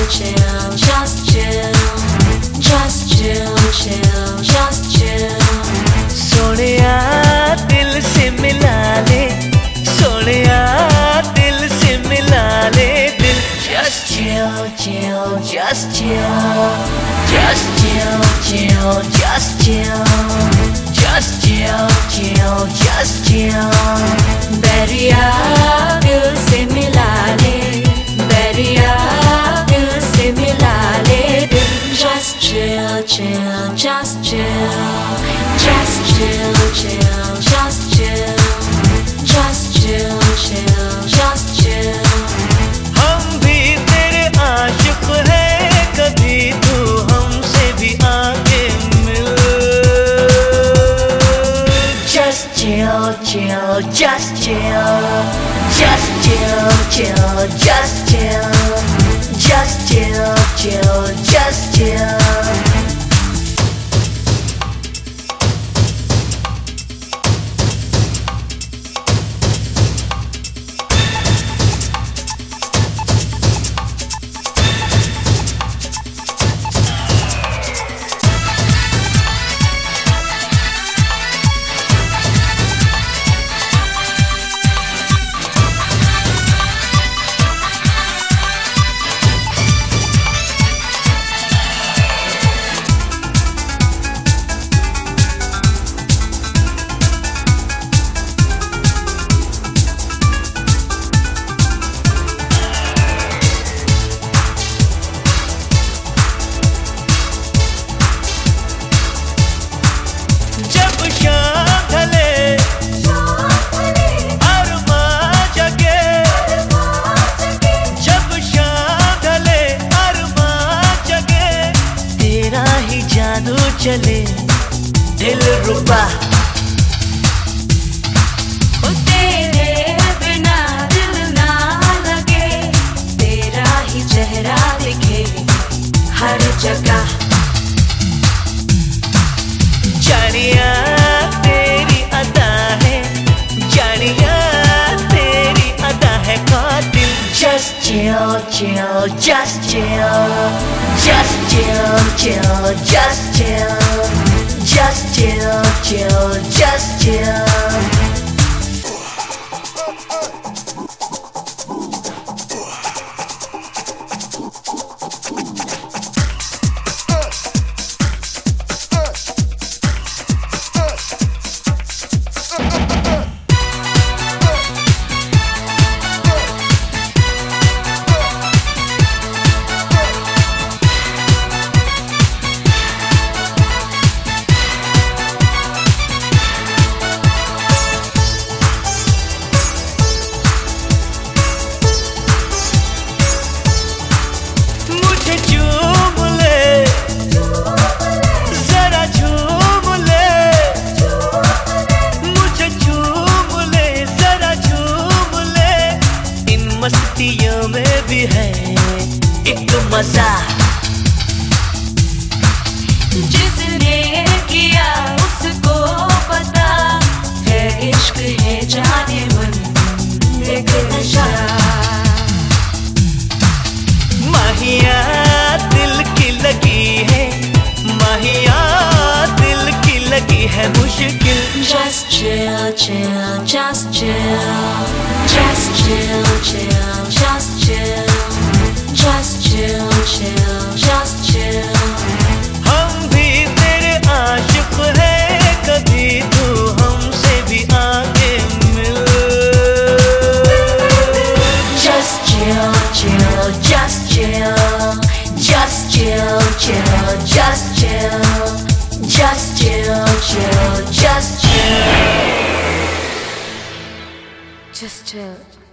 chill, just chill, just chill, chill, just chill. Sonia दिल से मिला ले, सोनिया दिल से मिला ले दिल. Just chill, chill, just chill, just chill, chill, just chill, just chill, chill, just chill. Bairiya दिल से मिला ले, बैरिया दिल से मिला ले दिल. Just chill, chill, just chill, just chill, chill, just chill, just chill, chill, just chill. हम भी तेरे आशिक हैं, कभी तू हमसे भी आके मिल. Just chill, chill, just chill, just chill, chill, just chill, just chill, chill, just chill. जादू चले दिल रुबा. तेरे बिना दिल ना लगे, तेरा ही चेहरा दिखे हर जगह. जानिया तेरी अदा है, जानिया तेरी अदा है कातिल. Just chill, chill, just chill, just chill, chill, just chill, just chill, chill, just chill. मस्तियों में भी है एक मजा. जिसने किया उसको पता है, इश्क है जाने मन एक नशा. माहिया दिल की लगी है, माहिया दिल की लगी है मुश्किल. Just chill, chill, just chill, just chill, chill, just chill, just chill, chill, just chill. हम भी तेरे आशिक हैं, कभी तू हमसे भी आके मिल. Just chill, chill, just chill, just chill, chill, just chill, just chill, chill, just chill, just chill.